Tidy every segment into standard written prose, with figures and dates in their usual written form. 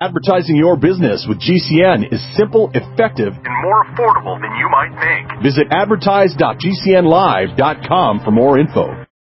Advertising your business with GCN is simple, effective, and more affordable than you might think. Visit advertise.gcnlive.com for more info.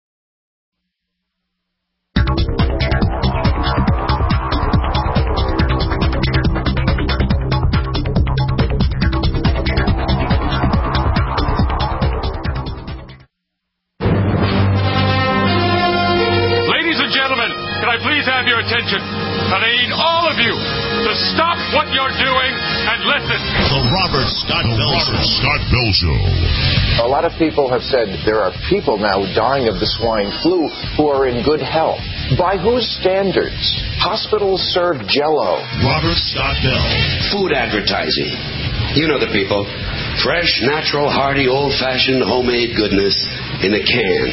Ladies and gentlemen, can I please have your attention? And I need all of you to stop what you're doing and listen. The Robert Scott Bell Show. A lot of people have said there are people now dying of the swine flu who are in good health. By whose standards? Hospitals serve Jell-O. Robert Scott Bell. Food advertising. You know the people. Fresh, natural, hearty, old-fashioned, homemade goodness in a can.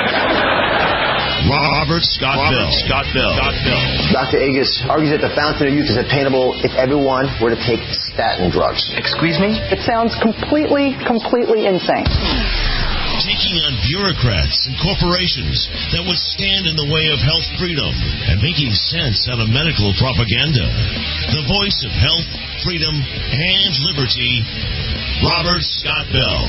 Robert Scott Bell. Dr. Agus argues that the fountain of youth is attainable if everyone were to take statin drugs. Excuse me? It sounds completely insane. Taking on bureaucrats and corporations that would stand in the way of health freedom and making sense out of medical propaganda. The voice of health, freedom, and liberty, Robert Scott Bell.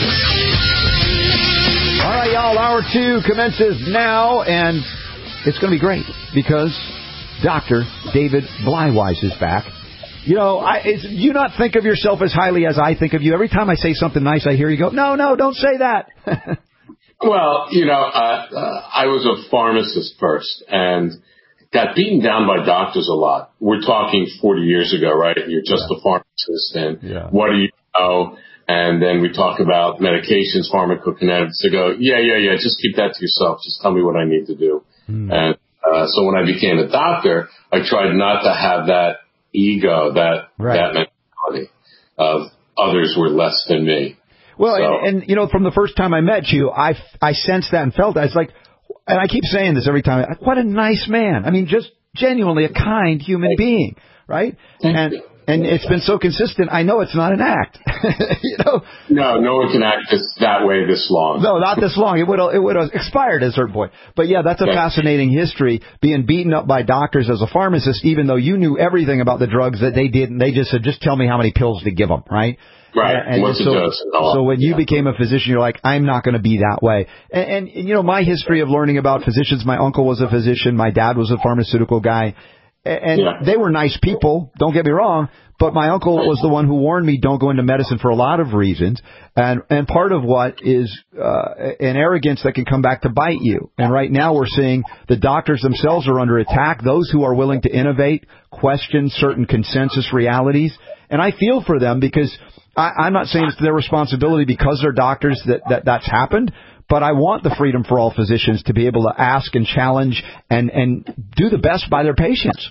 All right, y'all, Hour 2 commences now, and it's going to be great because Dr. David Blywise is back. You know, you not think of yourself as highly as I think of you. Every time I say something nice, I hear you go, no, don't say that. Well, I was a pharmacist first and got beaten down by doctors a lot. We're talking 40 years ago, right? You're just a pharmacist, and what do you know? And then we talk about medications, pharmacokinetics. They go, yeah, just keep that to yourself. Just tell me what I need to do. And so when I became a doctor, I tried not to have that ego, that mentality of others were less than me. Well, so, and from the first time I met you, I sensed that and felt that. It's like, and I keep saying this every time, what a nice man. I mean, just genuinely a kind human being, right? And it's been so consistent, I know it's not an act. No one can act that way this long. No, not this long. It would have expired at a certain point. But yeah, that's a fascinating history, being beaten up by doctors as a pharmacist, even though you knew everything about the drugs that they did, and they just said, just tell me how many pills to give them, right? Right. And what's the dose? So when you became a physician, you're like, I'm not going to be that way. And my history of learning about physicians, my uncle was a physician, my dad was a pharmaceutical guy. And they were nice people, don't get me wrong, but my uncle was the one who warned me don't go into medicine for a lot of reasons. And part of what is an arrogance that can come back to bite you. And right now we're seeing the doctors themselves are under attack, those who are willing to innovate, question certain consensus realities. And I feel for them because I'm not saying it's their responsibility because they're doctors that's happened. But I want the freedom for all physicians to be able to ask and challenge and do the best by their patients.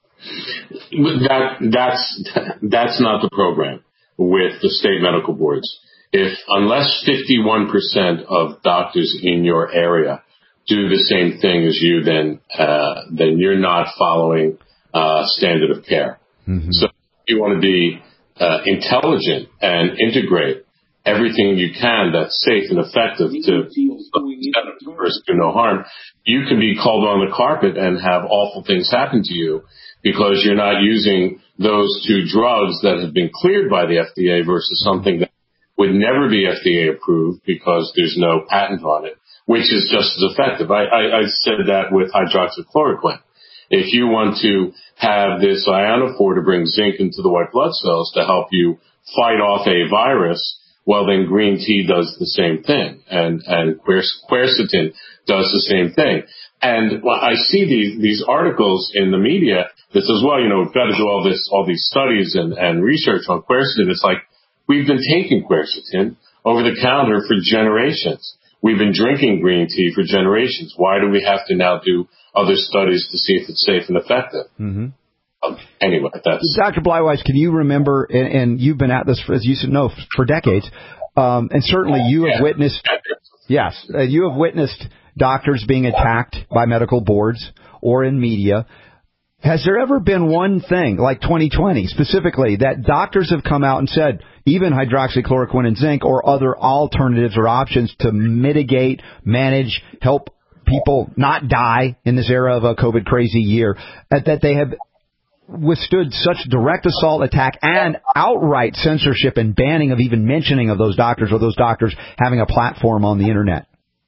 That's not the program with the state medical boards. Unless 51% of doctors in your area do the same thing as you, then you're not following standard of care. Mm-hmm. So if you want to be intelligent and integrate everything you can that's safe and effective to first do no harm, you can be called on the carpet and have awful things happen to you because you're not using those two drugs that have been cleared by the FDA versus something that would never be FDA approved because there's no patent on it, which is just as effective. I said that with hydroxychloroquine. If you want to have this ionophore to bring zinc into the white blood cells to help you fight off a virus, well, then green tea does the same thing, and quercetin does the same thing. And I see these articles in the media that says, well, we've got to do all these studies and research on quercetin. It's like, we've been taking quercetin over the counter for generations. We've been drinking green tea for generations. Why do we have to now do other studies to see if it's safe and effective? Mm-hmm. Anyway, that's... Dr. Blywise, can you remember, and you've been at this, as you know, for decades, and certainly you have witnessed... Yes, you have witnessed doctors being attacked by medical boards or in media. Has there ever been one thing, like 2020 specifically, that doctors have come out and said, even hydroxychloroquine and zinc or other alternatives or options to mitigate, manage, help people not die in this era of a COVID crazy year, that they have withstood such direct assault attack and outright censorship and banning of even mentioning of those doctors or those doctors having a platform on the internet?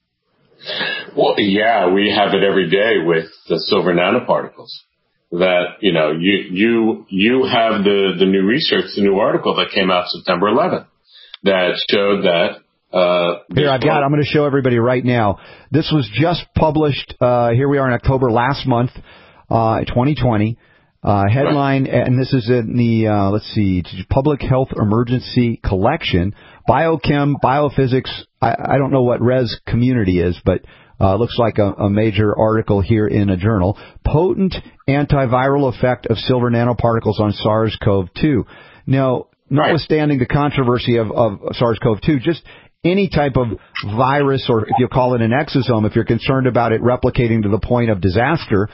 Well, yeah, we have it every day with the silver nanoparticles. That, you know, you have the new research, the new article that came out September 11th that showed that. Here, I'm going to show everybody right now. This was just published. Here we are in October last month, 2020. Headline, and this is in the, let's see, Public Health Emergency Collection, Biochem, Biophysics. I don't know what Res Community is, but looks like a major article here in a journal. Potent antiviral effect of silver nanoparticles on SARS-CoV-2. Now, notwithstanding the controversy of SARS-CoV-2, just any type of virus, or if you call it an exosome, if you're concerned about it replicating to the point of disaster,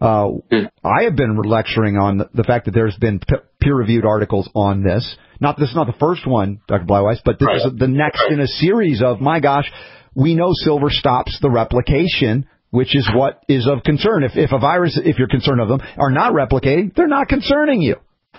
I have been lecturing on the fact that there's been peer-reviewed articles on this. This is not the first one, Dr. Bleiweiss, but this is the next in a series of, my gosh, we know silver stops the replication, which is what is of concern. If a virus, if you're concerned of them, are not replicating, they're not concerning you.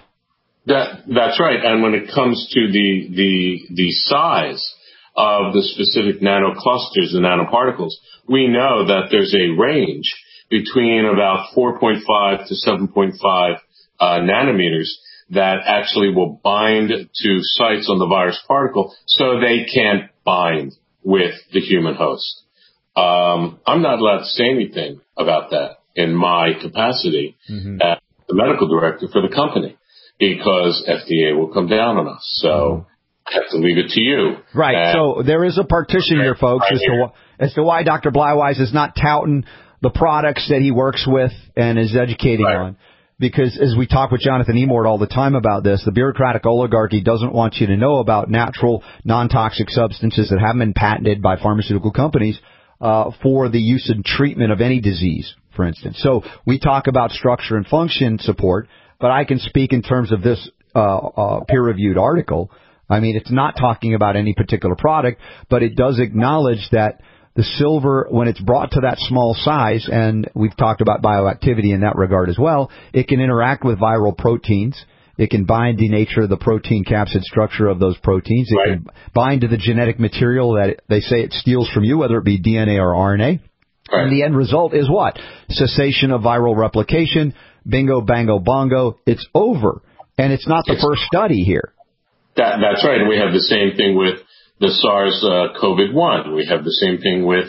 That's right. And when it comes to the size of the specific nanoclusters, the nanoparticles, we know that there's a range between about 4.5 to 7.5 nanometers that actually will bind to sites on the virus particle so they can't bind with the human host. I'm not allowed to say anything about that in my capacity as the medical director for the company because FDA will come down on us. So I have to leave it to you. Right. So there is a partition here, folks, as to why Dr. Bleiweiss is not touting the products that he works with and is educating on. Because as we talk with Jonathan Emord all the time about this, the bureaucratic oligarchy doesn't want you to know about natural, non-toxic substances that haven't been patented by pharmaceutical companies for the use and treatment of any disease, for instance. So we talk about structure and function support, but I can speak in terms of this peer-reviewed article. I mean, it's not talking about any particular product, but it does acknowledge that the silver, when it's brought to that small size, and we've talked about bioactivity in that regard as well, it can interact with viral proteins. It can bind, denature the protein capsid structure of those proteins. It can bind to the genetic material that they say it steals from you, whether it be DNA or RNA. And the end result is what? Cessation of viral replication. Bingo, bango, bongo. It's over. And it's not the first study here. That's right. And we have the same thing with the SARS-CoV-1. We have the same thing with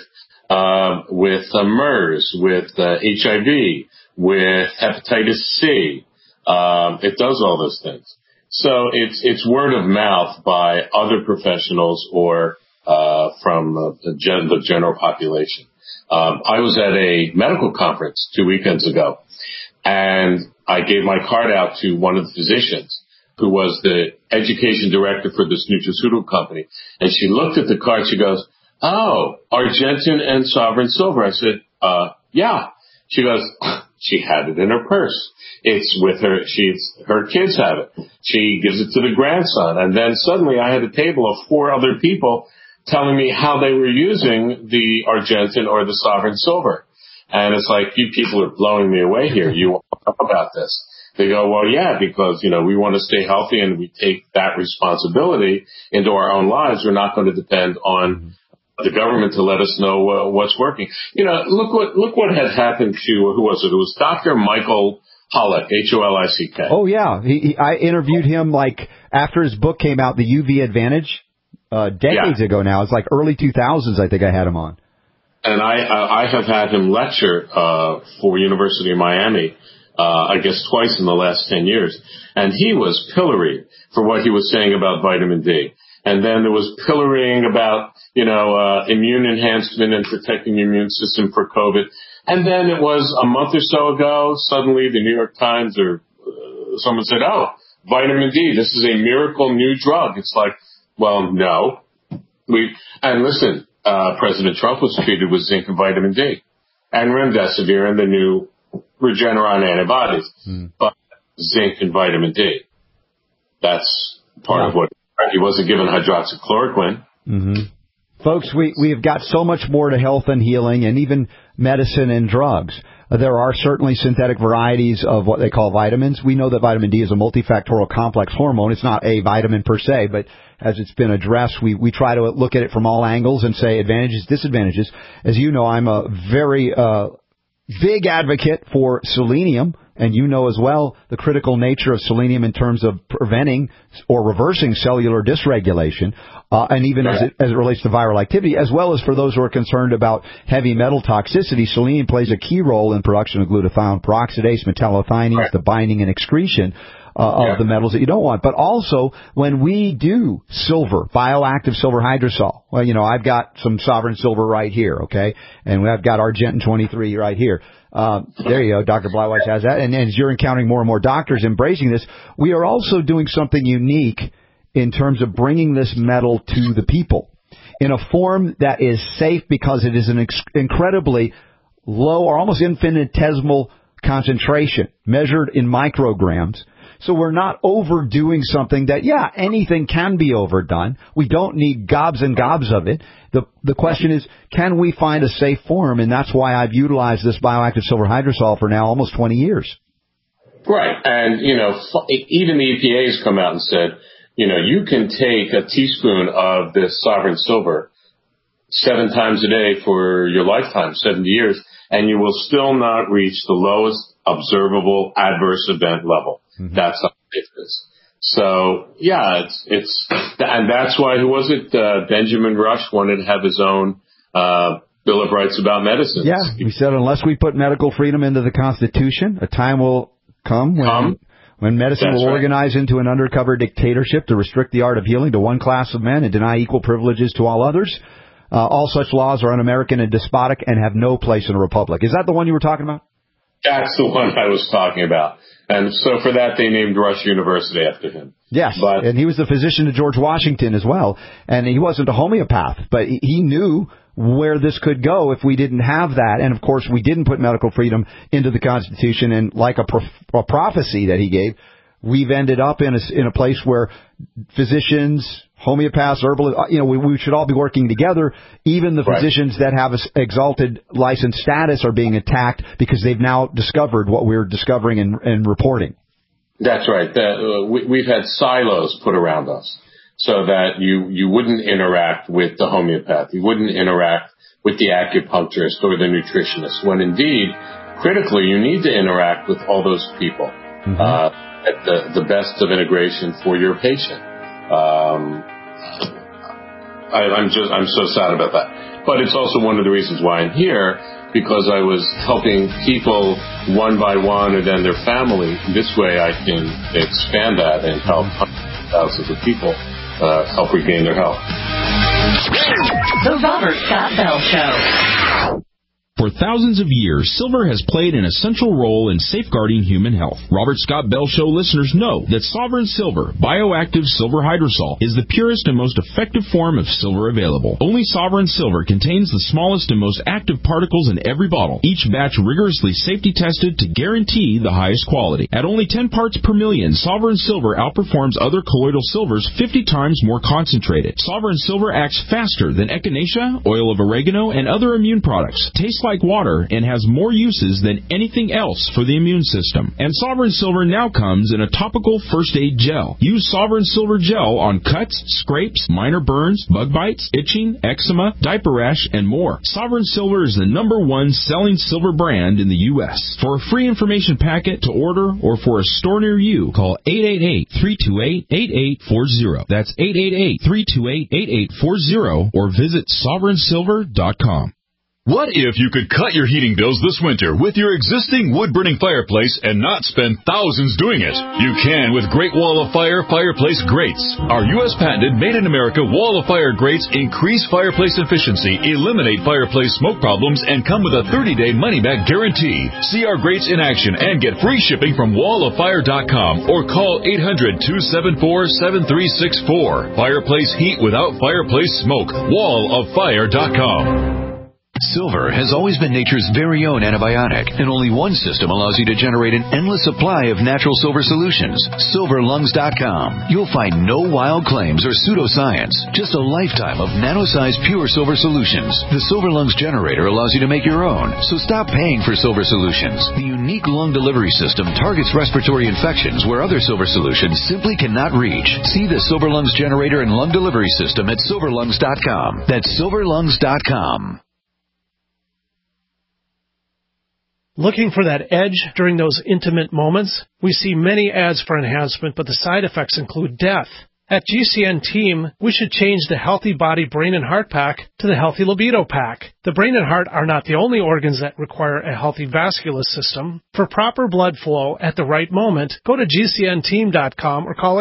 MERS, with HIV, with hepatitis C. It does all those things. So it's word of mouth by other professionals or from the general population. I was at a medical conference 2 weekends ago, and I gave my card out to one of the physicians who was the education director for this nutraceutical company. And she looked at the card. She goes, "Oh, Argentin and Sovereign Silver." I said, yeah. She goes, she had it in her purse. It's with her. Her kids have it. She gives it to the grandson. And then suddenly I had a table of 4 other people telling me how they were using the Argentin or the Sovereign Silver. And it's like, you people are blowing me away here. You want to know about this? They go, well, yeah, because, we want to stay healthy and we take that responsibility into our own lives. We're not going to depend on the government to let us know what's working. Look what had happened to, who was it? It was Dr. Michael Holick, Holick. Oh, yeah. I interviewed him after his book came out, The UV Advantage, decades ago now. It's like early 2000s, I think I had him on. And I have had him lecture for University of Miami, I guess twice in the last 10 years. And he was pilloried for what he was saying about vitamin D. And then there was pillorying about, immune enhancement and protecting the immune system for COVID. And then it was a month or so ago, suddenly the New York Times or someone said, oh, vitamin D, this is a miracle new drug. It's like, well, no. And listen, President Trump was treated with zinc and vitamin D and remdesivir and the new Regeneron antibodies. But zinc and vitamin D, that's part of what he wasn't given hydroxychloroquine. Folks, we have got so much more to health and healing and even medicine and drugs. There are certainly synthetic varieties of what they call vitamins. We know that vitamin D is a multifactorial complex hormone. It's not a vitamin per se, but as it's been addressed, we try to look at it from all angles and say advantages, disadvantages. As you know, I'm a very big advocate for selenium, and you know as well the critical nature of selenium in terms of preventing or reversing cellular dysregulation, and even as it relates to viral activity, as well as for those who are concerned about heavy metal toxicity. Selenium plays a key role in production of glutathione peroxidase, metallothioneins, the binding and excretion of the metals that you don't want. But also, when we do silver, bioactive silver hydrosol, well, you know, I've got some Sovereign Silver right here, okay? And I've got Argentin 23 right here. There you go. Dr. Bleiweiss has that. And as you're encountering more and more doctors embracing this, we are also doing something unique in terms of bringing this metal to the people in a form that is safe because it is an incredibly low or almost infinitesimal concentration measured in micrograms. So we're not overdoing something that, anything can be overdone. We don't need gobs and gobs of it. The question is, can we find a safe form? And that's why I've utilized this bioactive silver hydrosol for now almost 20 years. Right. And, you know, even the EPA has come out and said, you know, you can take a teaspoon of this Sovereign Silver 7 times a day for your lifetime, 70 years, and you will still not reach the lowest observable adverse event level. Mm-hmm. That's how safe it is. So, it's and that's why, who was it? Benjamin Rush wanted to have his own Bill of Rights about medicine. Yeah, he said unless we put medical freedom into the Constitution, a time will come when medicine will organize into an undercover dictatorship to restrict the art of healing to one class of men and deny equal privileges to all others. All such laws are un-American and despotic and have no place in a republic. Is that the one you were talking about? That's the one I was talking about. And so for that, they named Rush University after him. Yes, and he was the physician to George Washington as well. And he wasn't a homeopath, but he knew where this could go if we didn't have that. And, of course, we didn't put medical freedom into the Constitution. And like a prophecy that he gave, we've ended up in a place where physicians, homeopaths, herbalists, you know, we should all be working together. Even the physicians that have exalted license status are being attacked because they've now discovered what we're discovering and reporting. That's right. We've had silos put around us so that you wouldn't interact with the homeopath. You wouldn't interact with the acupuncturist or the nutritionist, when indeed, critically, you need to interact with all those people at the best of integration for your patient. I'm so sad about that. But it's also one of the reasons why I'm here, because I was helping people one by one and then their family. This way I can expand that and help thousands of people help regain their health. The Robert Scott Bell Show. For thousands of years, silver has played an essential role in safeguarding human health. Robert Scott Bell Show listeners know that Sovereign Silver, bioactive silver hydrosol, is the purest and most effective form of silver available. Only Sovereign Silver contains the smallest and most active particles in every bottle, each batch rigorously safety tested to guarantee the highest quality. At only 10 parts per million, Sovereign Silver outperforms other colloidal silvers 50 times more concentrated. Sovereign Silver acts faster than echinacea, oil of oregano, and other immune products. Tastes like water and has more uses than anything else for the immune system. And Sovereign Silver now comes in a topical first aid gel. Use Sovereign Silver gel on cuts, scrapes, minor burns, bug bites, itching, eczema, diaper rash, and more. Sovereign Silver is the #1 selling silver brand in the U.S. For a free information packet to order or for a store near you, call 888-328-8840. That's 888-328-8840 or visit sovereignsilver.com. What if you could cut your heating bills this winter with your existing wood-burning fireplace and not spend thousands doing it? You can with Great Wall of Fire fireplace grates. Our U.S. patented made-in-America Wall of Fire grates increase fireplace efficiency, eliminate fireplace smoke problems, and come with a 30-day money-back guarantee. See our grates in action and get free shipping from walloffire.com or call 800-274-7364. Fireplace heat without fireplace smoke. walloffire.com. Silver has always been nature's very own antibiotic, and only one system allows you to generate an endless supply of natural silver solutions. SilverLungs.com. You'll find no wild claims or pseudoscience, just a lifetime of nano-sized pure silver solutions. The Silver Lungs generator allows you to make your own, so stop paying for silver solutions. The unique lung delivery system targets respiratory infections where other silver solutions simply cannot reach. See the Silver Lungs generator and lung delivery system at SilverLungs.com. That's SilverLungs.com. Looking for that edge during those intimate moments? We see many ads for enhancement, but the side effects include death. At GCN Team, we should change the Healthy Body, Brain, and Heart Pack to the Healthy Libido Pack. The brain and heart are not the only organs that require a healthy vascular system. For proper blood flow at the right moment, go to GCNteam.com or call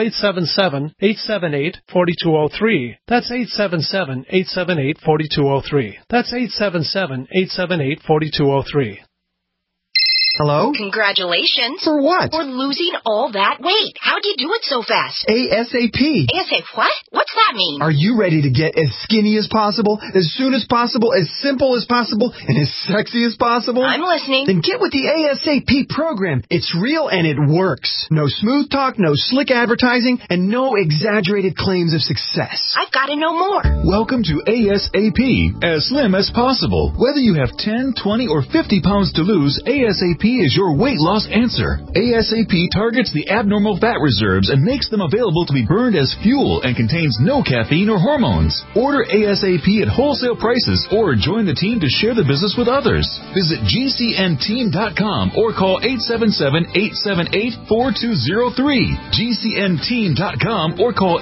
877-878-4203. That's 877-878-4203. That's 877-878-4203. Hello? Congratulations. For what? For losing all that weight. How'd you do it so fast? ASAP. ASAP what? What's that mean? Are you ready to get as skinny as possible, as soon as possible, as simple as possible, and as sexy as possible? I'm listening. Then get with the ASAP program. It's real and it works. No smooth talk, no slick advertising, and no exaggerated claims of success. I've got to know more. Welcome to ASAP, as slim as possible. Whether you have 10, 20, or 50 pounds to lose, ASAP is your weight loss answer. ASAP targets the abnormal fat reserves and makes them available to be burned as fuel and contains no caffeine or hormones. Order ASAP at wholesale prices or join the team to share the business with others. Visit GCNteam.com or call 877-878-4203. GCNteam.com or call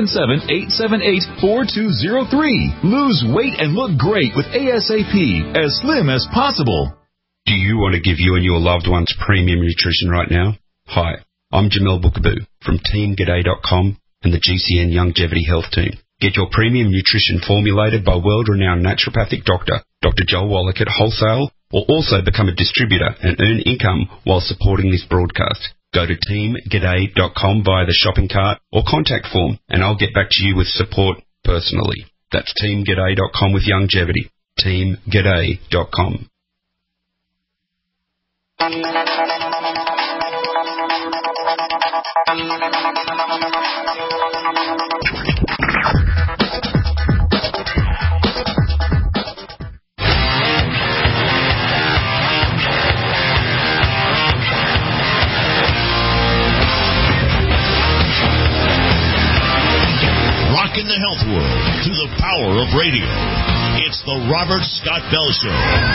877-878-4203. Lose weight and look great with ASAP, as slim as possible. Do you want to give you and your loved ones premium nutrition right now? Hi, I'm Jamel Bookaboo from TeamGaday.com and the GCN Longevity Health Team. Get your premium nutrition formulated by world-renowned naturopathic doctor, Dr. Joel Wallach at wholesale, or also become a distributor and earn income while supporting this broadcast. Go to TeamGaday.com via the shopping cart or contact form, and I'll get back to you with support personally. That's TeamGaday.com with longevity. TeamGaday.com. Rocking the health world through the power of radio. It's the Robert Scott Bell Show.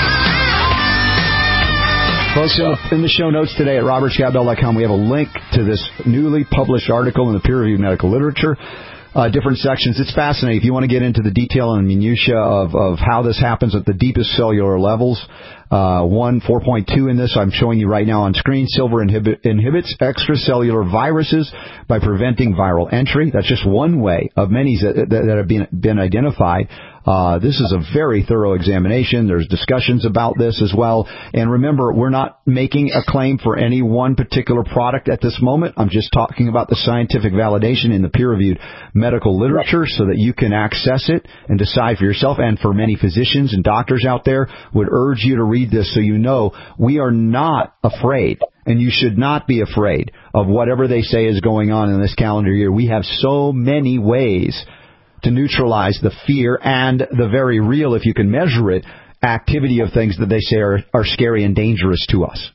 Folks, in the show notes today at robertscottbell.com, we have a link to this newly published article in the peer-reviewed medical literature. Different sections. It's fascinating. If you want to get into the detail and minutia of how this happens at the deepest cellular levels, 4.2 in this I'm showing you right now on screen. Silver inhibits extracellular viruses by preventing viral entry. That's just one way of many that have been identified. This is a very thorough examination. There's discussions about this as well. And remember, we're not making a claim for any one particular product at this moment. I'm just talking about the scientific validation in the peer-reviewed medical literature so that you can access it and decide for yourself. And for many physicians and doctors out there, would urge you to read this so you know we are not afraid. And you should not be afraid of whatever they say is going on in this calendar year. We have so many ways to neutralize the fear and the very real, if you can measure it, activity of things that they say are scary and dangerous to us.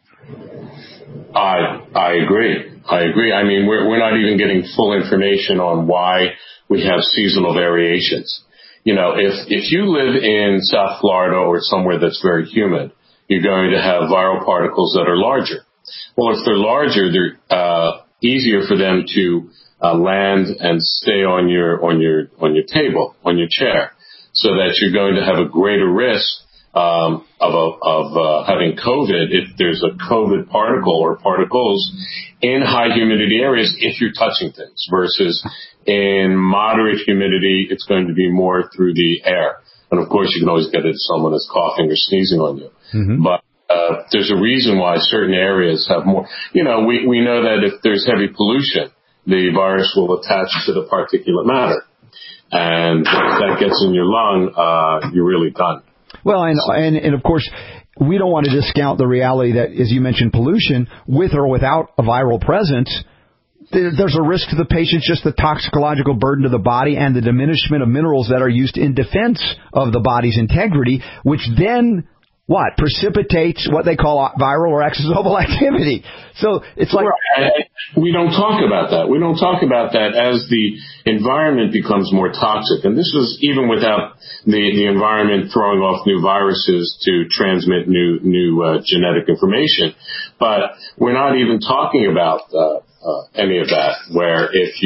I agree. I mean, we're not even getting full information on why we have seasonal variations. You know, if you live in South Florida or somewhere that's very humid, you're going to have viral particles that are larger. Well, if they're larger, they're easier for them to land and stay on your table, on your chair, so that you're going to have a greater risk of having COVID if there's a COVID particle or particles in high humidity areas if you're touching things, versus in moderate humidity, it's going to be more through the air. And of course, you can always get it if someone is coughing or sneezing on you. Mm-hmm. But there's a reason why certain areas have more. You know, we know that if there's heavy pollution, the virus will attach to the particulate matter. And once that gets in your lung, you're really done. Well, and of course, we don't want to discount the reality that, as you mentioned, pollution, with or without a viral presence, there's a risk to the patient, just the toxicological burden to the body and the diminishment of minerals that are used in defense of the body's integrity, which then precipitates what they call viral or exosomal activity. So it's like... We don't talk about that. We don't talk about that as the environment becomes more toxic. And this is even without the environment throwing off new viruses to transmit new genetic information. But we're not even talking about any of that, where if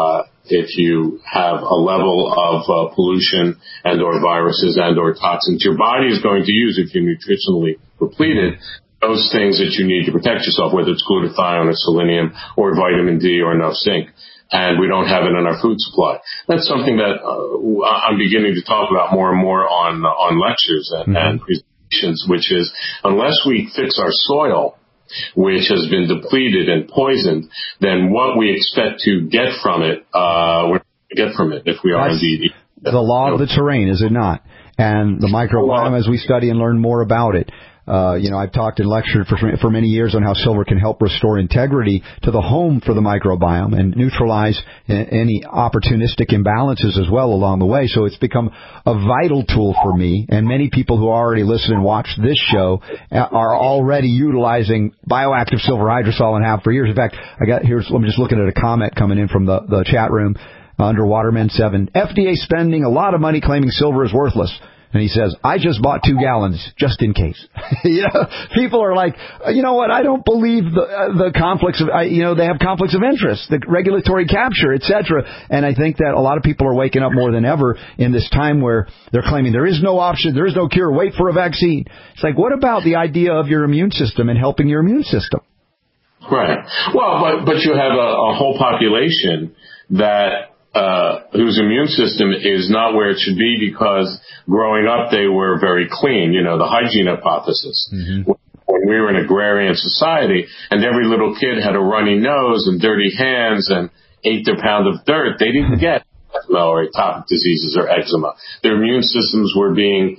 you have a level of pollution and or viruses and or toxins, your body is going to use, if you're nutritionally depleted, those things that you need to protect yourself, whether it's glutathione or selenium or vitamin D or enough zinc. And we don't have it in our food supply. That's something that I'm beginning to talk about more and more on lectures and presentations, which is unless we fix our soil, which has been depleted and poisoned, then what we expect to get from it, we're going to get from it if we are indeed. The law of the terrain, is it not? And the microbiome, as we study and learn more about it. I've talked and lectured for many years on how silver can help restore integrity to the home for the microbiome and neutralize any opportunistic imbalances as well along the way. So it's become a vital tool for me, and many people who already listen and watch this show are already utilizing bioactive silver hydrosol and have for years. In fact, I'm just looking at a comment coming in from the chat room under Waterman 7. FDA spending a lot of money claiming silver is worthless. And he says, I just bought 2 gallons just in case. People are like, you know what? I don't believe the conflicts of, they have conflicts of interest, the regulatory capture, etc. And I think that a lot of people are waking up more than ever in this time where they're claiming there is no option, there is no cure, wait for a vaccine. It's like, what about the idea of your immune system and helping your immune system? Right. Well, but you have a whole population that whose immune system is not where it should be because growing up they were very clean, the hygiene hypothesis. Mm-hmm. When we were an agrarian society and every little kid had a runny nose and dirty hands and ate their pound of dirt, they didn't get asthma or atopic diseases or eczema. Their immune systems were being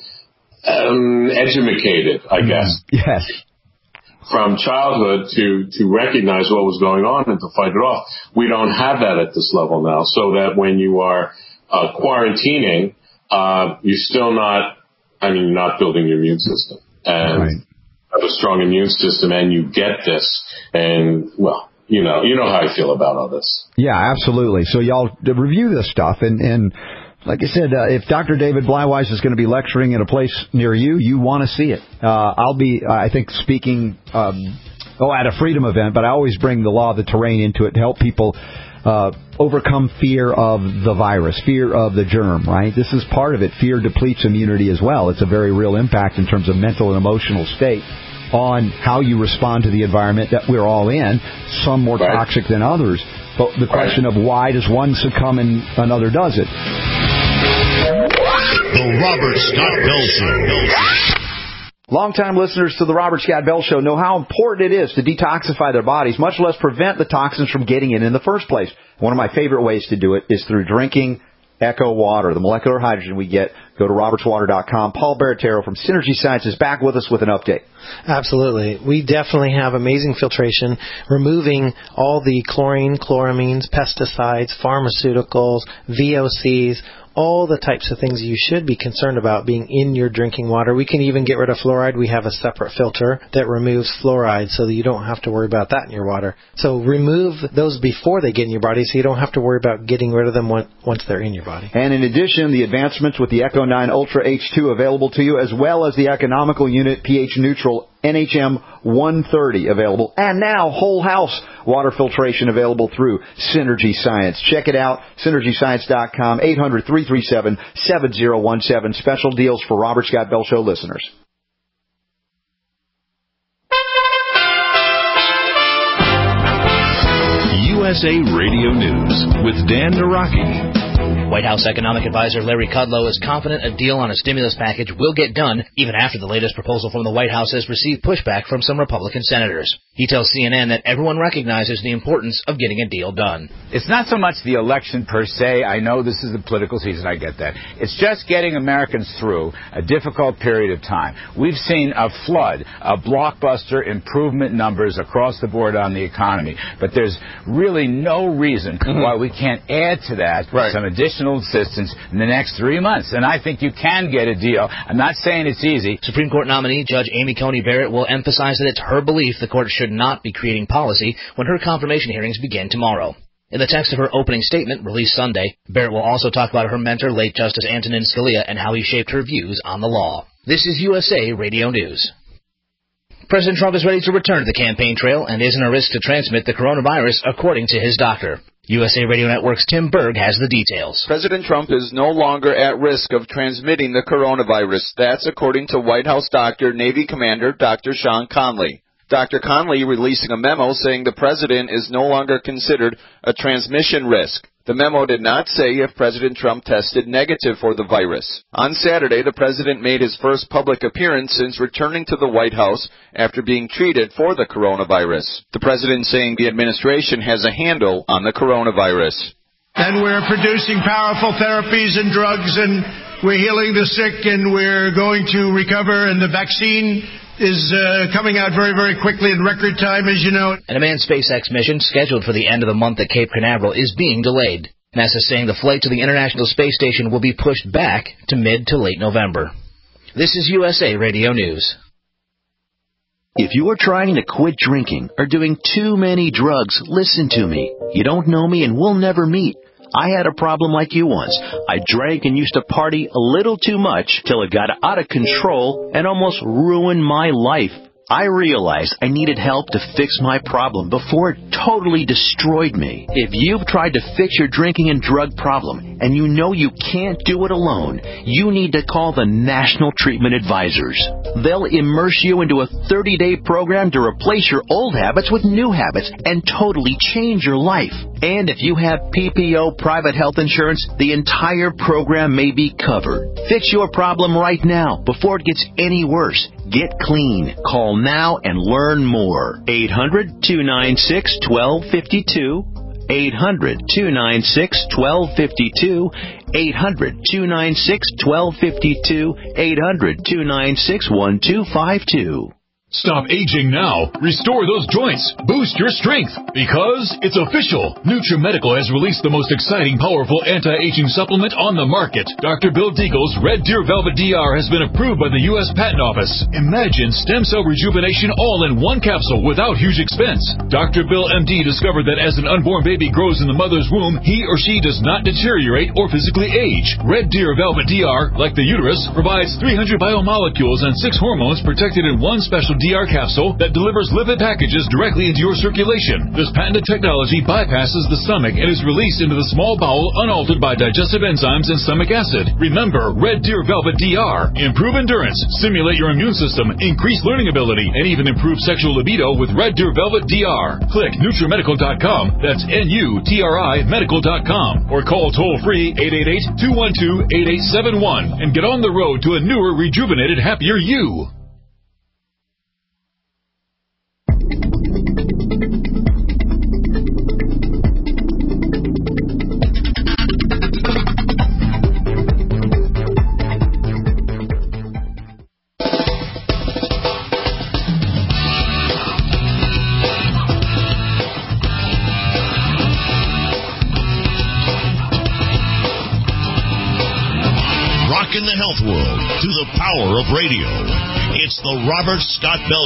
educated, I guess. Yes. From childhood to recognize what was going on and to fight it off. We don't have that at this level now, so that when you are quarantining, you're still not building your immune system. And have a strong immune system and you get this. And, well, you know how I feel about all this. Yeah, absolutely. So y'all review this stuff and like I said, if Dr. David Bleiweiss is going to be lecturing at a place near you, you want to see it. I'll be, I think, speaking at a Freedom event, but I always bring the law of the terrain into it to help people overcome fear of the virus, fear of the germ, right? This is part of it. Fear depletes immunity as well. It's a very real impact in terms of mental and emotional state on how you respond to the environment that we're all in, some more toxic than others. But the question of why does one succumb and another doesn't? The Robert Scott Bell Show. Longtime listeners to the Robert Scott Bell Show know how important it is to detoxify their bodies, much less prevent the toxins from getting in the first place. One of my favorite ways to do it is through drinking Echo Water, the molecular hydrogen we get. Go to robertswater.com. Paul Baratero from Synergy Science is back with us with an update. Absolutely. We definitely have amazing filtration, removing all the chlorine, chloramines, pesticides, pharmaceuticals, VOCs, all the types of things you should be concerned about being in your drinking water. We can even get rid of fluoride. We have a separate filter that removes fluoride so that you don't have to worry about that in your water. So remove those before they get in your body so you don't have to worry about getting rid of them once they're in your body. And in addition, the advancements with the Echo 9 Ultra H2 available to you, as well as the economical unit pH neutral NHM 130 available, and now whole house water filtration available through Synergy Science. Check it out, synergyscience.com, 800-337-7017. Special deals for Robert Scott Bell Show listeners. USA Radio News with Dan Naraki. White House economic advisor Larry Kudlow is confident a deal on a stimulus package will get done, even after the latest proposal from the White House has received pushback from some Republican senators. He tells CNN that everyone recognizes the importance of getting a deal done. It's not so much the election per se. I know this is the political season. I get that. It's just getting Americans through a difficult period of time. We've seen a flood of blockbuster improvement numbers across the board on the economy. But there's really no reason why we can't add to that some additional assistance in the next 3 months. And I think you can get a deal. I'm not saying it's easy. Supreme Court nominee Judge Amy Coney Barrett will emphasize that it's her belief the court should not be creating policy when her confirmation hearings begin tomorrow. In the text of her opening statement, released Sunday, Barrett will also talk about her mentor, late Justice Antonin Scalia, and how he shaped her views on the law. This is USA Radio News. President Trump is ready to return to the campaign trail and isn't a risk to transmit the coronavirus, according to his doctor. USA Radio Network's Tim Berg has the details. President Trump is no longer at risk of transmitting the coronavirus. That's according to White House doctor, Navy Commander Dr. Sean Conley. Dr. Conley releasing a memo saying the president is no longer considered a transmission risk. The memo did not say if President Trump tested negative for the virus. On Saturday, the president made his first public appearance since returning to the White House after being treated for the coronavirus. The president saying the administration has a handle on the coronavirus. And we're producing powerful therapies and drugs, and we're healing the sick, and we're going to recover, and the vaccine is coming out very, very quickly in record time, as you know. And a manned SpaceX mission scheduled for the end of the month at Cape Canaveral is being delayed. NASA saying the flight to the International Space Station will be pushed back to mid to late November. This is USA Radio News. If you are trying to quit drinking or doing too many drugs, listen to me. You don't know me and we'll never meet. I had a problem like you once. I drank and used to party a little too much till it got out of control and almost ruined my life. I realized I needed help to fix my problem before it totally destroyed me. If you've tried to fix your drinking and drug problem and you know you can't do it alone, you need to call the National Treatment Advisors. They'll immerse you into a 30-day program to replace your old habits with new habits and totally change your life. And if you have PPO private health insurance, the entire program may be covered. Fix your problem right now before it gets any worse. Get clean. Call now and learn more. 800-296-1252. 800-296-1252. 800-296-1252. 800-296-1252. Stop aging now. Restore those joints. Boost your strength. Because it's official. NutriMedical has released the most exciting, powerful anti-aging supplement on the market. Dr. Bill Deagle's Red Deer Velvet DR has been approved by the U.S. Patent Office. Imagine stem cell rejuvenation all in one capsule without huge expense. Dr. Bill MD discovered that as an unborn baby grows in the mother's womb, he or she does not deteriorate or physically age. Red Deer Velvet DR, like the uterus, provides 300 biomolecules and 6 hormones protected in one special DR capsule that delivers lipid packages directly into your circulation. This patented technology bypasses the stomach and is released into the small bowel unaltered by digestive enzymes and stomach acid. Remember, Red Deer Velvet DR. Improve endurance, stimulate your immune system, increase learning ability, and even improve sexual libido with Red Deer Velvet DR. Click NutriMedical.com. That's NUTRI Medical.com. Or call toll-free 888-212-8871 and get on the road to a newer, rejuvenated, happier you. In the health world through the power of radio. It's the Robert Scott Bell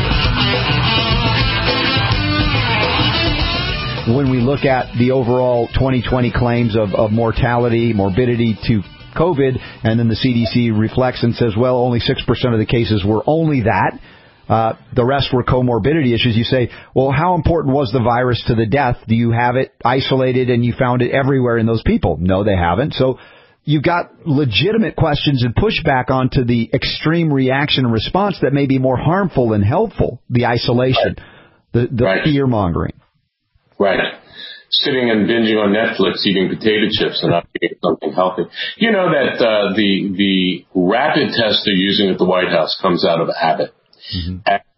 Show. When we look at the overall 2020 claims of mortality, morbidity to COVID, and then the CDC reflects and says, well, only 6% of the cases were only that. The rest were comorbidity issues. You say, well, how important was the virus to the death? Do you have it isolated and you found it everywhere in those people? No, they haven't. So you've got legitimate questions and pushback onto the extreme reaction and response that may be more harmful than helpful, the isolation, the fear-mongering. Right. Sitting and binging on Netflix, eating potato chips and not eating something healthy. You know that the rapid test they're using at the White House comes out of Abbott. Mm-hmm.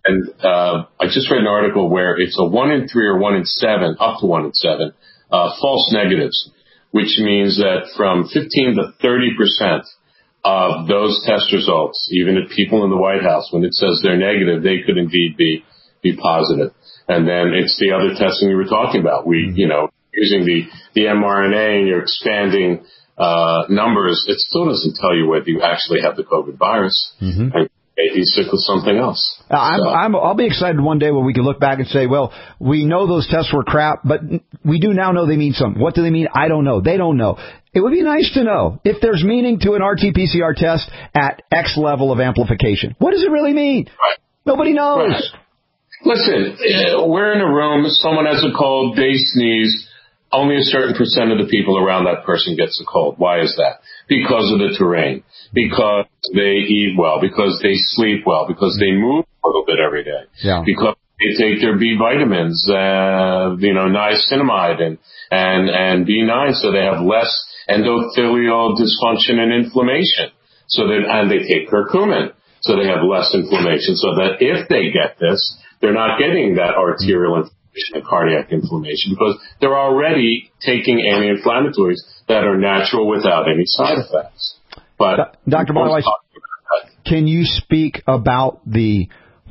And I just read an article where it's a 1 in 3 or 1 in 7, up to 1 in 7, false negatives, which means that from 15 to 30% of those test results, even if people in the White House, when it says they're negative, they could indeed be positive. And then it's the other testing we were talking about. Using the mRNA and you're expanding numbers, it still doesn't tell you whether you actually have the COVID virus. Mm-hmm. And maybe sick with something else. I'll be excited one day when we can look back and say, well, we know those tests were crap, but we do now know they mean something. What do they mean? I don't know. They don't know. It would be nice to know if there's meaning to an RT-PCR test at X level of amplification. What does it really mean? Right. Nobody knows. Right. Listen, we're in a room, someone has a cold, they sneeze, only a certain percent of the people around that person gets a cold. Why is that? Because of the terrain, because they eat well, because they sleep well, because they move a little bit every day, because they take their B vitamins, niacinamide and B9, so they have less endothelial dysfunction and inflammation. And they take curcumin, so they have less inflammation, so that if they get this, they're not getting that arterial inflammation and cardiac inflammation because they're already taking anti-inflammatories that are natural without any side effects. But Dr. Blyweiss, can you speak about the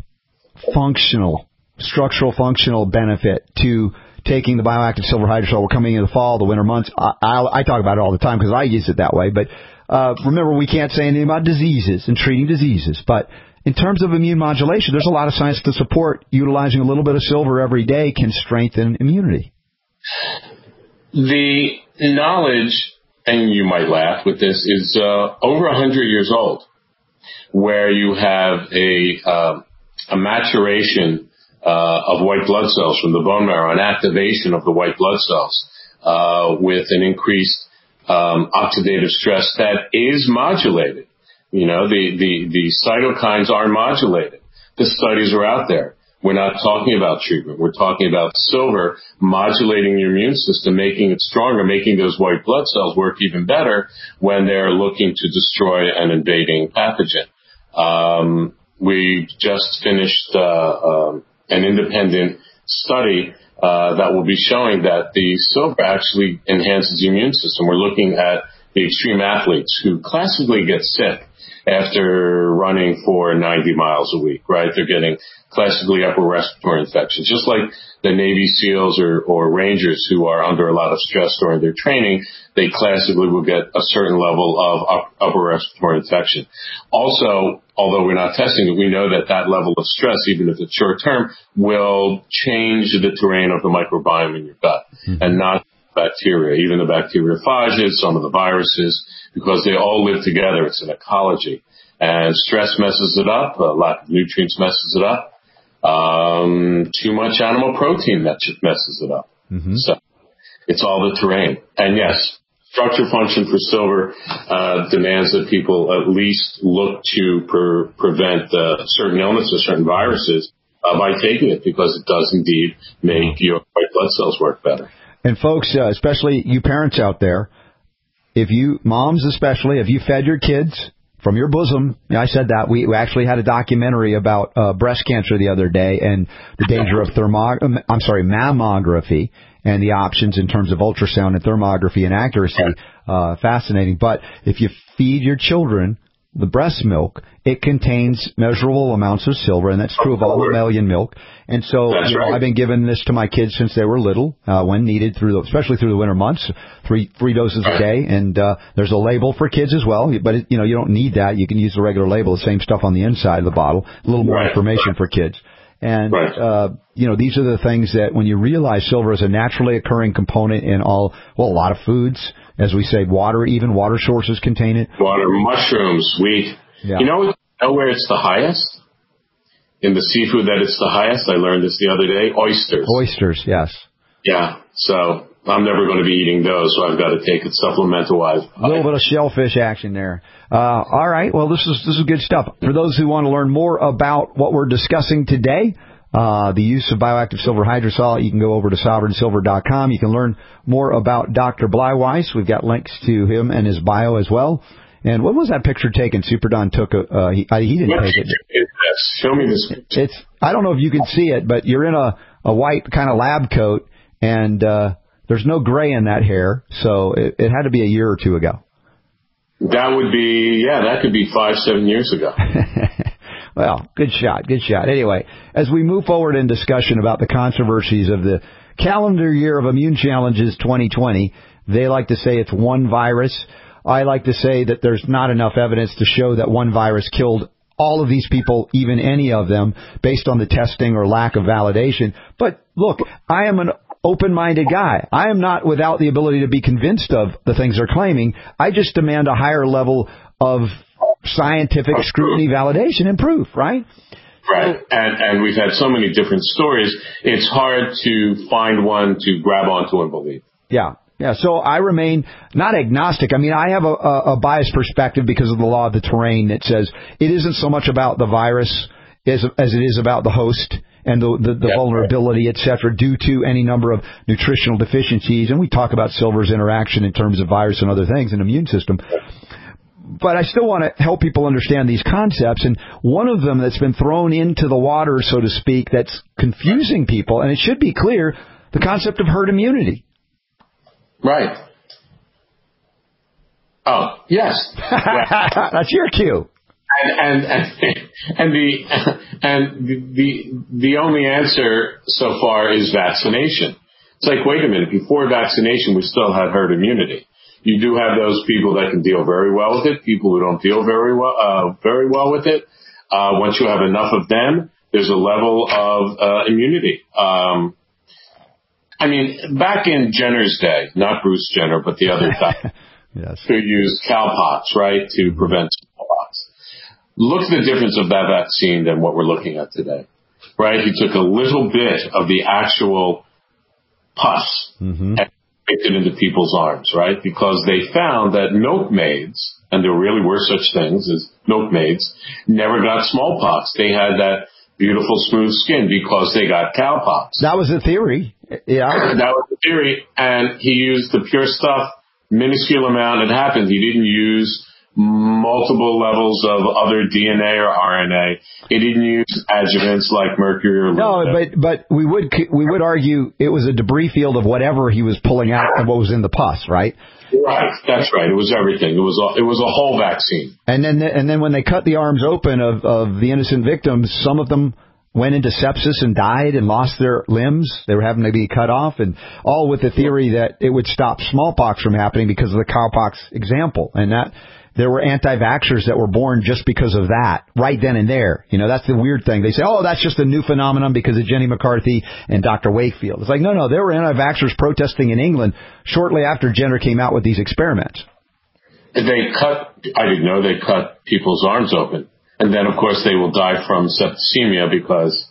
structural functional benefit to taking the bioactive silver hydrosol? We're coming into the fall, the winter months. I talk about it all the time because I use it that way. But remember, we can't say anything about diseases and treating diseases. But in terms of immune modulation, there's a lot of science to support utilizing a little bit of silver every day can strengthen immunity. The knowledge, and you might laugh with this, is over 100 years old, where you have a maturation of white blood cells from the bone marrow, an activation of the white blood cells with an increased oxidative stress that is modulated. The cytokines are modulated. The studies are out there. We're not talking about treatment. We're talking about silver modulating your immune system, making it stronger, making those white blood cells work even better when they're looking to destroy an invading pathogen. We just finished an independent study that will be showing that the silver actually enhances the immune system. We're looking at the extreme athletes who classically get sick after running for 90 miles a week, right? They're getting classically upper respiratory infections, just like the Navy SEALs or Rangers who are under a lot of stress during their training. They classically will get a certain level of upper respiratory infection. Also, although we're not testing it, we know that level of stress, even if it's short term, will change the terrain of the microbiome in your gut and not bacteria, even the bacteriophages, some of the viruses, because they all live together. It's an ecology. And stress messes it up. A lack of nutrients messes it up. Too much animal protein messes it up. Mm-hmm. So it's all the terrain. And yes, structure function for silver demands that people at least look to prevent certain illnesses, certain viruses by taking it, because it does indeed make your white blood cells work better. And folks, especially you parents out there, moms especially, if you fed your kids from your bosom, I said that, we actually had a documentary about breast cancer the other day and the danger of mammography and the options in terms of ultrasound and thermography and accuracy. Fascinating. But if you feed your children the breast milk, it contains measurable amounts of silver, and that's true of all mammalian milk. And so I've been giving this to my kids since they were little, when needed, especially through the winter months, three doses a day. And there's a label for kids as well, but you don't need that. You can use the regular label, the same stuff on the inside of the bottle, a little more information for kids. And, these are the things that when you realize silver is a naturally occurring component in a lot of foods, as we say, even water sources contain it. Water, mushrooms, wheat. Yeah. You know where it's the highest? In the seafood that it's the highest? I learned this the other day. Oysters. Oysters, yes. Yeah, so I'm never going to be eating those, so I've got to take it supplemental-wise. A little bit of shellfish action there. All right, well, this is good stuff. For those who want to learn more about what we're discussing today, the use of bioactive silver hydrosol, you can go over to sovereignsilver.com. You can learn more about Dr. Blyweiss. We've got links to him and his bio as well. And what was that picture taken? Super Don took he didn't take it. Show me this picture. I don't know if you can see it, but you're in a white kind of lab coat, and there's no gray in that hair, so it had to be a year or two ago. That would be, that could be 5-7 years ago. Well, good shot. Anyway, as we move forward in discussion about the controversies of the calendar year of Immune Challenges 2020, they like to say it's one virus. I like to say that there's not enough evidence to show that one virus killed all of these people, even any of them, based on the testing or lack of validation. But look, I am an open-minded guy. I am not without the ability to be convinced of the things they're claiming. I just demand a higher level of scientific scrutiny, validation, and proof, right? Right. And we've had so many different stories, it's hard to find one to grab onto and believe. Yeah. So I remain not agnostic. I mean, I have a biased perspective because of the law of the terrain that says it isn't so much about the virus as it is about the host and the vulnerability, et cetera, due to any number of nutritional deficiencies. And we talk about silver's interaction in terms of virus and other things in the immune system. But I still want to help people understand these concepts. And one of them that's been thrown into the water, so to speak, that's confusing people, and it should be clear, the concept of herd immunity. Right. Oh, yes. That's your cue. And the only answer so far is vaccination. It's like, wait a minute, before vaccination, we still had herd immunity. You do have those people that can deal very well with it, people who don't deal very well with it. Once you have enough of them, there's a level of immunity. I mean, back in Jenner's day, not Bruce Jenner, but the other guy, who used cowpox, right, to prevent smallpox. Look at the difference of that vaccine than what we're looking at today, right? He took a little bit of the actual pus and kicked it into people's arms, right? Because they found that milkmaids, and there really were such things as milkmaids, never got smallpox. They had that beautiful smooth skin because they got cowpox. That was the theory. Yeah. That was the theory. And he used the pure stuff, minuscule amount. It happened. He didn't use multiple levels of other DNA or RNA. He didn't use adjuvants like mercury or aluminum. No, but we would argue it was a debris field of whatever he was pulling out and what was in the pus, right? Right, that's right. It was everything. It was a whole vaccine. And then when they cut the arms open of the innocent victims, some of them went into sepsis and died and lost their limbs. They were having to be cut off, and all with the theory that it would stop smallpox from happening because of the cowpox example, and that there were anti-vaxxers that were born just because of that, right then and there. You know, that's the weird thing. They say, oh, that's just a new phenomenon because of Jenny McCarthy and Dr. Wakefield. It's like, no, there were anti-vaxxers protesting in England shortly after Jenner came out with these experiments. I didn't know they cut people's arms open. And then, of course, they will die from septicemia because...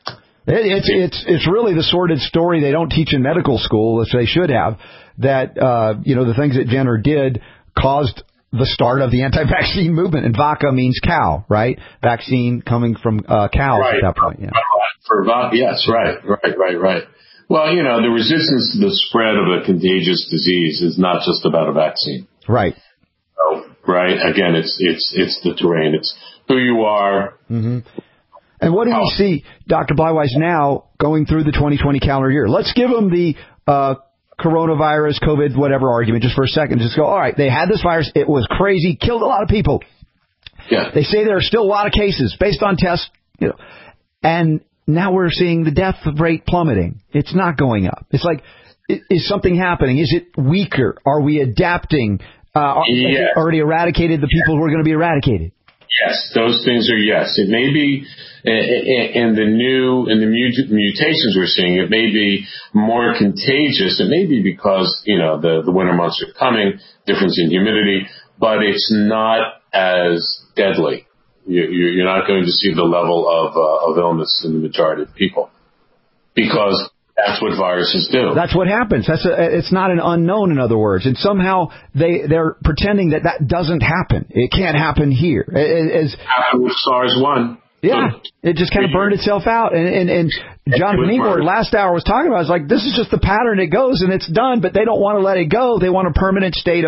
It's really the sordid story they don't teach in medical school, as they should have, that, the things that Jenner did caused the start of the anti-vaccine movement. And vaca means cow, right? Vaccine coming from cows at that point. Yeah. Yes, right. Well, the resistance to the spread of a contagious disease is not just about a vaccine. Right. So, right. Again, it's the terrain. It's who you are. Mm-hmm. And what do we see, Dr. Bleiweiss, now going through the 2020 calendar year? Let's give them the coronavirus, COVID, whatever argument, just for a second. Just go, all right, they had this virus. It was crazy, killed a lot of people. Yeah. They say there are still a lot of cases based on tests, and now we're seeing the death rate plummeting. It's not going up. It's like, is something happening? Is it weaker? Are we adapting? Already eradicated the people who are going to be eradicated? Yes, those things are yes. It may be in the mutations we're seeing, it may be more contagious. It may be because, the winter months are coming, difference in humidity, but it's not as deadly. You're not going to see the level of illness in the majority of people because that's what viruses do. That's what happens. It's not an unknown, in other words. And somehow they're pretending that doesn't happen. It can't happen here. It happened with SARS-1. Yeah, it just kind of burned itself out. And Jonathan Igor last hour was talking about, it's like, this is just the pattern it goes and it's done, but they don't want to let it go. They want a permanent state of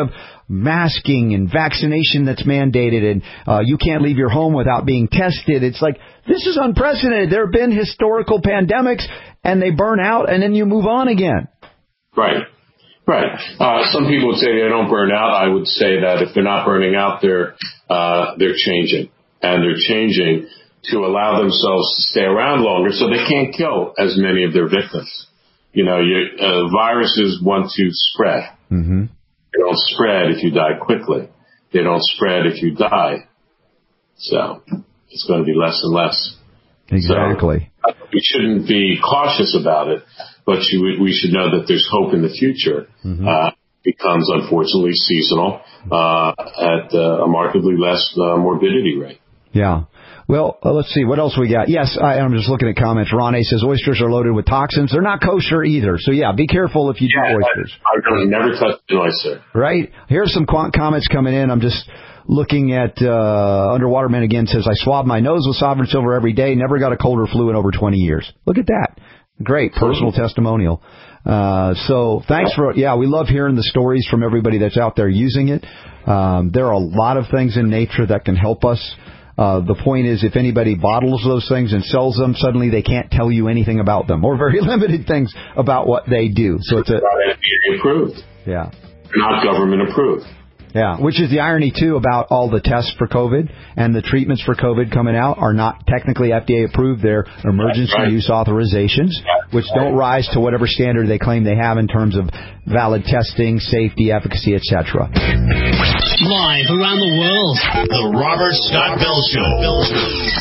masking and vaccination that's mandated, and you can't leave your home without being tested. It's like, this is unprecedented. There have been historical pandemics, and they burn out, and then you move on again. Right. Some people would say they don't burn out. I would say that if they're not burning out, they're changing, and they're changing to allow themselves to stay around longer so they can't kill as many of their victims. Viruses want to spread. Mm-hmm. They don't spread if you die quickly. They don't spread if you die. So it's going to be less and less. Exactly. So, we shouldn't be cautious about it, but we should know that there's hope in the future. Mm-hmm. Becomes, unfortunately, seasonal at a markedly less morbidity rate. Yeah. Well, let's see. What else we got? Yes, I'm just looking at comments. Ron A. says oysters are loaded with toxins. They're not kosher either. So, yeah, be careful if you do oysters. I've never touched an oyster. Right? Here's some comments coming in. I'm just looking at Underwaterman again. Says, I swab my nose with Sovereign Silver every day. Never got a cold or flu in over 20 years. Look at that. Great personal testimonial. So thanks we love hearing the stories from everybody that's out there using it. There are a lot of things in nature that can help us. The point is, if anybody bottles those things and sells them, suddenly they can't tell you anything about them, or very limited things about what they do. So it's not FDA approved. Yeah. Not government approved. Yeah, which is the irony, too, about all the tests for COVID and the treatments for COVID coming out are not technically FDA approved. They're emergency use authorizations, which don't rise to whatever standard they claim they have in terms of valid testing, safety, efficacy, etc. Live around the world, The Robert Scott Bell Show.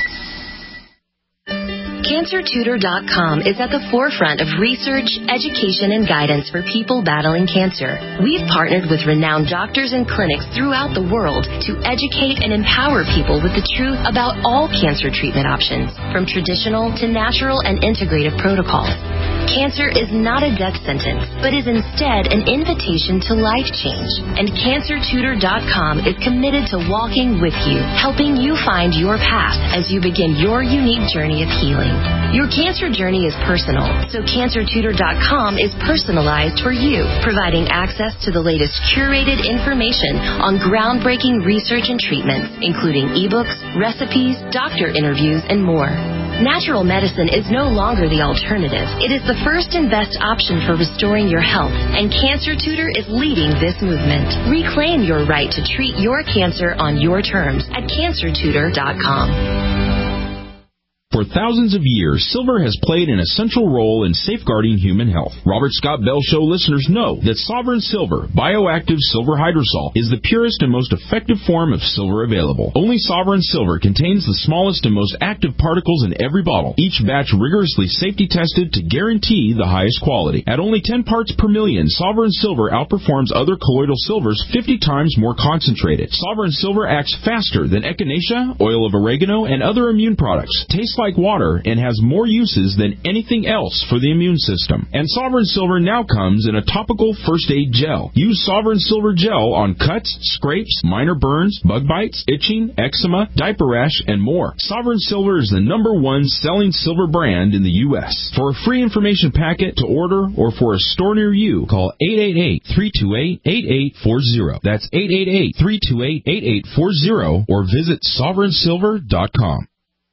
CancerTutor.com is at the forefront of research, education, and guidance for people battling cancer. We've partnered with renowned doctors and clinics throughout the world to educate and empower people with the truth about all cancer treatment options, from traditional to natural and integrative protocols. Cancer is not a death sentence, but is instead an invitation to life change. And CancerTutor.com is committed to walking with you, helping you find your path as you begin your unique journey of healing. Your cancer journey is personal, so CancerTutor.com is personalized for you, providing access to the latest curated information on groundbreaking research and treatments, including ebooks, recipes, doctor interviews, and more. Natural medicine is no longer the alternative. It is the first and best option for restoring your health, and Cancer Tutor is leading this movement. Reclaim your right to treat your cancer on your terms at CancerTutor.com. For thousands of years, silver has played an essential role in safeguarding human health. Robert Scott Bell Show listeners know that Sovereign Silver, bioactive silver hydrosol, is the purest and most effective form of silver available. Only Sovereign Silver contains the smallest and most active particles in every bottle, each batch rigorously safety tested to guarantee the highest quality. At only 10 parts per million, Sovereign Silver outperforms other colloidal silvers 50 times more concentrated. Sovereign Silver acts faster than echinacea, oil of oregano, and other immune products. Tastes like water and has more uses than anything else for the immune system. And Sovereign Silver now comes in a topical first aid gel. Use Sovereign Silver gel on cuts, scrapes, minor burns, bug bites, itching, eczema, diaper rash, and more. Sovereign Silver is the #1 selling silver brand in the U.S. For a free information packet to order or for a store near you, call 888-328-8840. That's 888-328-8840 or visit SovereignSilver.com.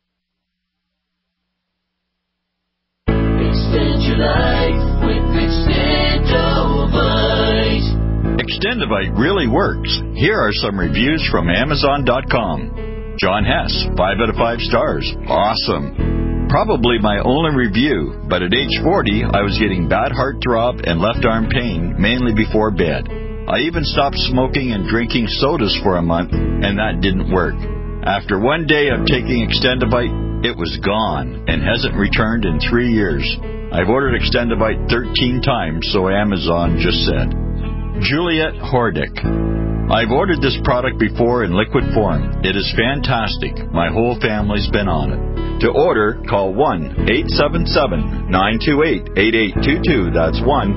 Extend your life with Extendovite. Extendovite really works. Here are some reviews from Amazon.com. John Hess, 5 out of 5 stars. Awesome. Probably my only review, but at age 40, I was getting bad heart throb and left arm pain, mainly before bed. I even stopped smoking and drinking sodas for a month, and that didn't work. After one day of taking Extendovite, it was gone and hasn't returned in 3 years. I've ordered Extendovite 13 times, so Amazon just said. Juliet Hordick. I've ordered this product before in liquid form. It is fantastic. My whole family's been on it. To order, call 1-877-928-8822. That's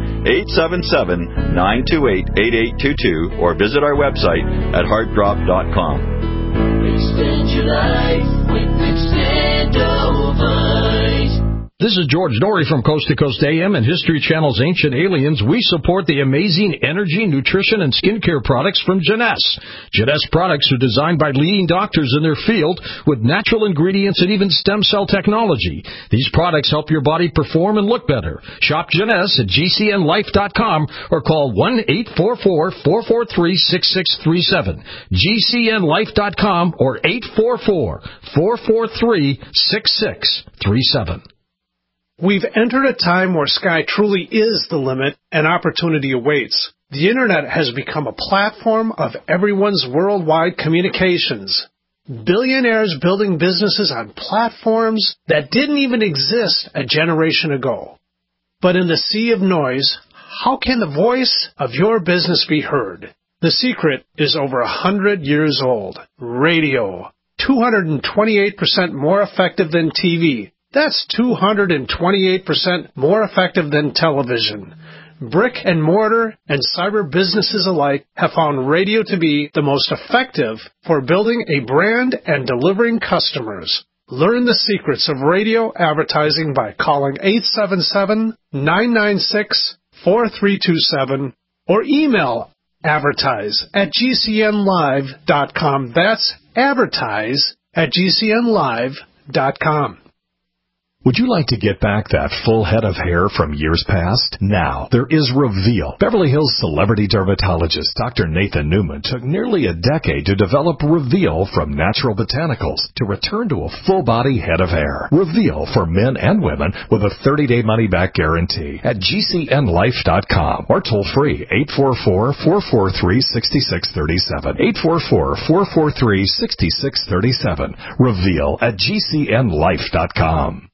1-877-928-8822. Or visit our website at heartdrop.com. Extend your life with Extendovite. This is George Norrie from Coast to Coast AM and History Channel's Ancient Aliens. We support the amazing energy, nutrition, and skincare products from Jeunesse. Jeunesse products are designed by leading doctors in their field with natural ingredients and even stem cell technology. These products help your body perform and look better. Shop Jeunesse at GCNlife.com or call 1-844-443-6637. GCNlife.com or 844-443-6637. We've entered a time where sky truly is the limit and opportunity awaits. The Internet has become a platform of everyone's worldwide communications. Billionaires building businesses on platforms that didn't even exist a generation ago. But in the sea of noise, how can the voice of your business be heard? The secret is over 100 years old. Radio. 228% more effective than TV. That's 228% more effective than television. Brick and mortar and cyber businesses alike have found radio to be the most effective for building a brand and delivering customers. Learn the secrets of radio advertising by calling 877-996-4327 or email advertise@gcnlive.com. That's advertise@gcnlive.com. Would you like to get back that full head of hair from years past? Now, there is Reveal. Beverly Hills celebrity dermatologist Dr. Nathan Newman took nearly a decade to develop Reveal from natural botanicals to return to a full-body head of hair. Reveal for men and women with a 30-day money-back guarantee at GCNlife.com or toll-free 844-443-6637. 844-443-6637. Reveal at GCNlife.com.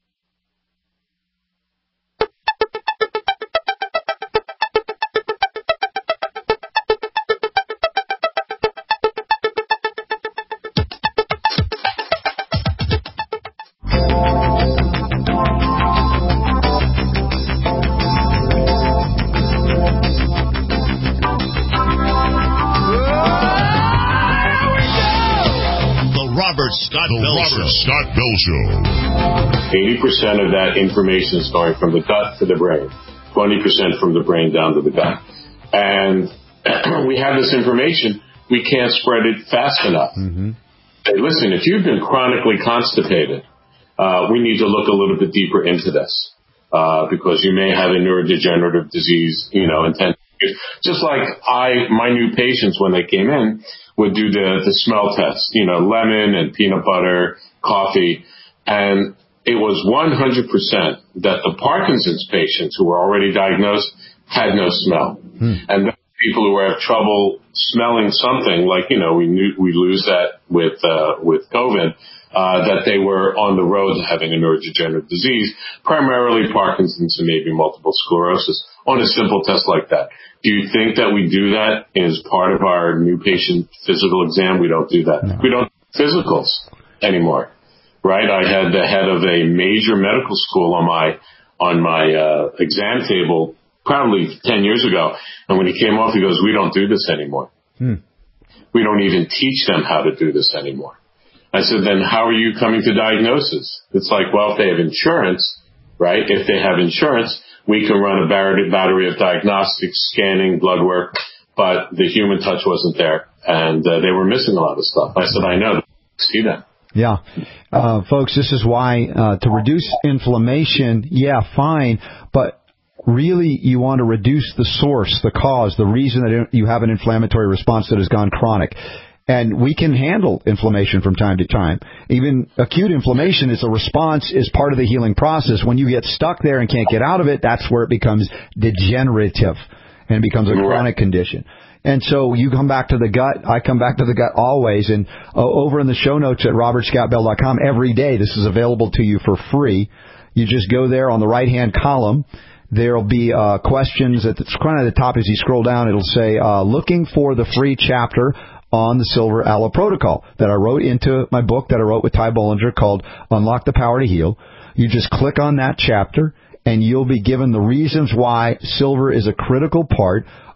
Scott Bell Show. 80% of that information is going from the gut to the brain, 20% from the brain down to the gut. And we have this information, we can't spread it fast enough. Hey, listen, if you've been chronically constipated, we need to look a little bit deeper into this because you may have a neurodegenerative disease, just like my new patients, when they came in, would do the smell test, lemon and peanut butter, coffee, and it was 100% that the Parkinson's patients who were already diagnosed had no smell. And the people who have trouble smelling something, like, we lose that with COVID, that they were on the road to having a neurodegenerative disease, primarily Parkinson's and maybe multiple sclerosis, on a simple test like that. Do you think that we do that as part of our new patient physical exam? We don't do that. No. We don't do physicals anymore, right? I had the head of a major medical school on my exam table probably 10 years ago, and when he came off, he goes, "We don't do this anymore. We don't even teach them how to do this anymore." I said, "Then how are you coming to diagnosis?" It's like, well, if they have insurance, right? If they have insurance, we can run a battery of diagnostics, scanning, blood work, but the human touch wasn't there, and they were missing a lot of stuff. I said, "I know. See that." Yeah. Folks, this is why to reduce inflammation, fine, but really you want to reduce the source, the cause, the reason that you have an inflammatory response that has gone chronic. And we can handle inflammation from time to time. Even acute inflammation is a response, is part of the healing process. When you get stuck there and can't get out of it, that's where it becomes degenerative and it becomes a chronic condition. And so you come back to the gut. I come back to the gut always. And over in the show notes at robertscottbell.com every day, this is available to you for free. You just go there on the right-hand column. There'll be questions at the kind of the top as you scroll down. It'll say, looking for the free chapter on the Silver Aloe Protocol that I wrote into my book that I wrote with Ty Bollinger called Unlock the Power to Heal. You just click on that chapter, and you'll be given the reasons why silver is a critical part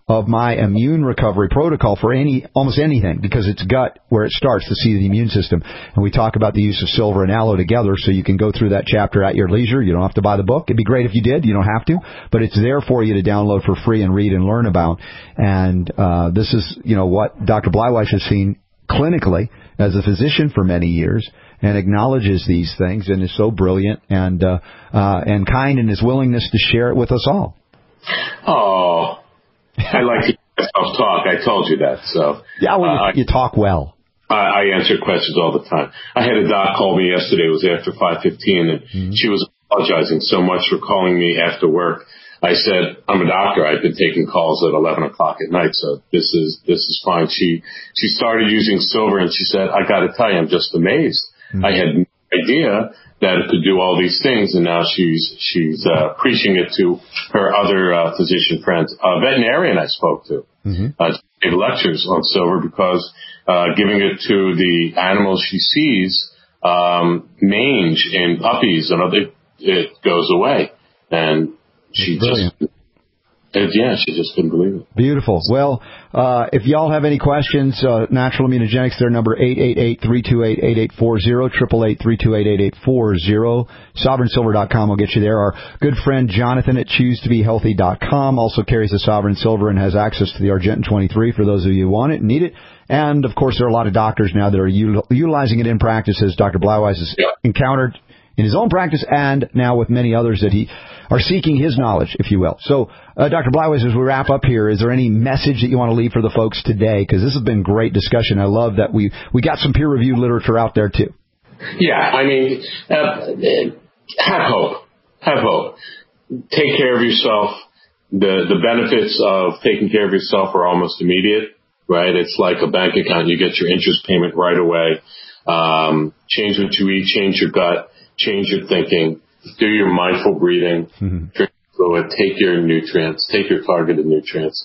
of my immune recovery protocol for almost anything, because it's gut where it starts, the seat of the immune system. And we talk about the use of silver and aloe together, so you can go through that chapter at your leisure. You don't have to buy the book. It'd be great if you did. You don't have to, but it's there for you to download for free and read and learn about. And this is, what Dr. Bleiweiss has seen clinically as a physician for many years, and acknowledges these things, and is so brilliant and kind in his willingness to share it with us all. Oh, I like to self-talk. I told you that. So yeah, well, you talk well. I answer questions all the time. I had a doc call me yesterday. It was after 5:15, and she was apologizing so much for calling me after work. I said, I'm a doctor. I've been taking calls at 11 o'clock at night, so this is fine. She started using silver, and she said, I got to tell you, I'm just amazed. I had no idea that it could do all these things, and now she's preaching it to her other physician friends. A veterinarian I spoke to gave lectures on silver because giving it to the animals she sees, mange in puppies and other, it goes away. And she just couldn't believe it. Beautiful. Well, if y'all have any questions, Natural Immunogenics, their number 888-328-8840, 888-328-8840. SovereignSilver.com will get you there. Our good friend Jonathan at ChooseToBeHealthy.com also carries the Sovereign Silver and has access to the Argentin 23 for those of you who want it and need it. And, of course, there are a lot of doctors now that are utilizing it in practice, as Dr. Bleiweiss has encountered in his own practice, and now with many others that he are seeking his knowledge, if you will. So, Dr. Bleiweiss, as we wrap up here, is there any message that you want to leave for the folks today? Because this has been great discussion. I love that we got some peer-reviewed literature out there, too. Yeah, I mean, have hope. Have hope. Take care of yourself. The benefits of taking care of yourself are almost immediate, right? It's like a bank account. You get your interest payment right away. Change what you eat, change your gut, change your thinking, do your mindful breathing, drink fluid, take your nutrients, take your targeted nutrients,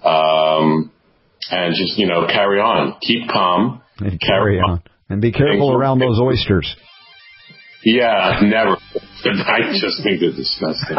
and just, carry on. Keep calm. And carry on. And be careful around those oysters. Yeah, never. I just think they're disgusting.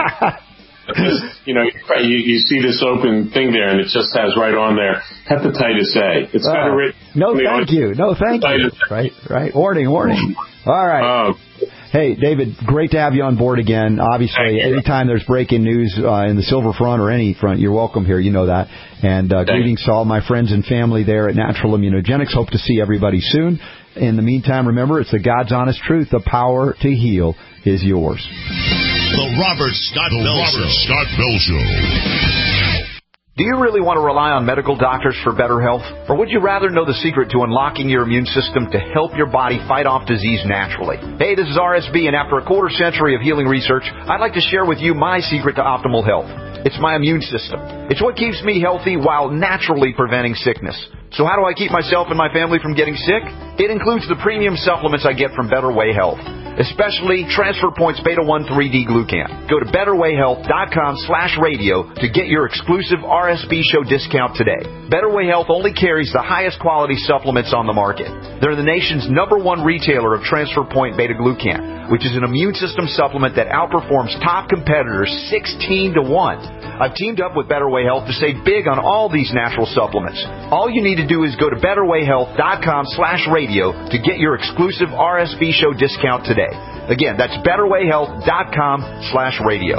You see this open thing there, and it just has right on there, hepatitis A. It's kind of written. No, thank you. Right. Warning. All right. Hey, David, great to have you on board again. Obviously, anytime there's breaking news in the silver front or any front, you're welcome here. You know that. And greetings to all my friends and family there at Natural Immunogenics. Hope to see everybody soon. In the meantime, remember, it's the God's honest truth. The power to heal is yours. The Robert Scott Bell Show. Do you really want to rely on medical doctors for better health? Or would you rather know the secret to unlocking your immune system to help your body fight off disease naturally? Hey, this is RSB, and after a quarter century of healing research, I'd like to share with you my secret to optimal health. It's my immune system. It's what keeps me healthy while naturally preventing sickness. So how do I keep myself and my family from getting sick? It includes the premium supplements I get from Better Way Health, especially Transfer Points Beta 1 3D Glucan. Go to BetterWayHealth.com/radio to get your exclusive RSB show discount today. Better Way Health only carries the highest quality supplements on the market. They're the nation's #1 retailer of Transfer Point Beta Glucan, which is an immune system supplement that outperforms top competitors 16-1. I've teamed up with Better Way Health to save big on all these natural supplements. All you need to do is go to BetterWayHealth.com/radio to get your exclusive RSB show discount today. Again, that's BetterWayHealth.com/radio.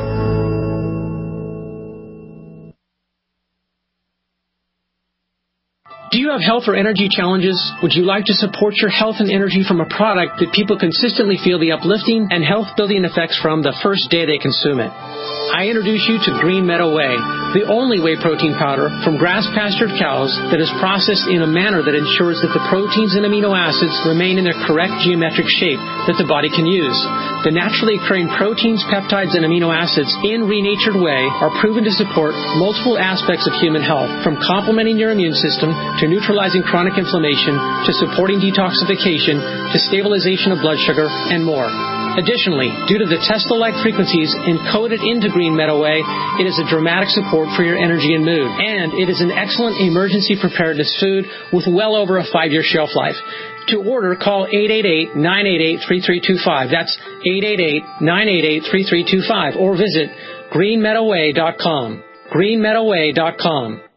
Do you have health or energy challenges? Would you like to support your health and energy from a product that people consistently feel the uplifting and health-building effects from the first day they consume it? I introduce you to Green Meadow Whey, the only whey protein powder from grass-pastured cows that is processed in a manner that ensures that the proteins and amino acids remain in their correct geometric shape that the body can use. The naturally occurring proteins, peptides, and amino acids in renatured whey are proven to support multiple aspects of human health, from complementing your immune system to neutralizing chronic inflammation to supporting detoxification to stabilization of blood sugar and more. Additionally, due to the Tesla-like frequencies encoded into Green Meadow Whey, it is a dramatic support for your energy and mood. And it is an excellent emergency preparedness food with well over a 5-year shelf life. To order, call 888-988-3325. That's 888-988-3325. Or visit greenmeadowwhey.com. greenmeadowwhey.com.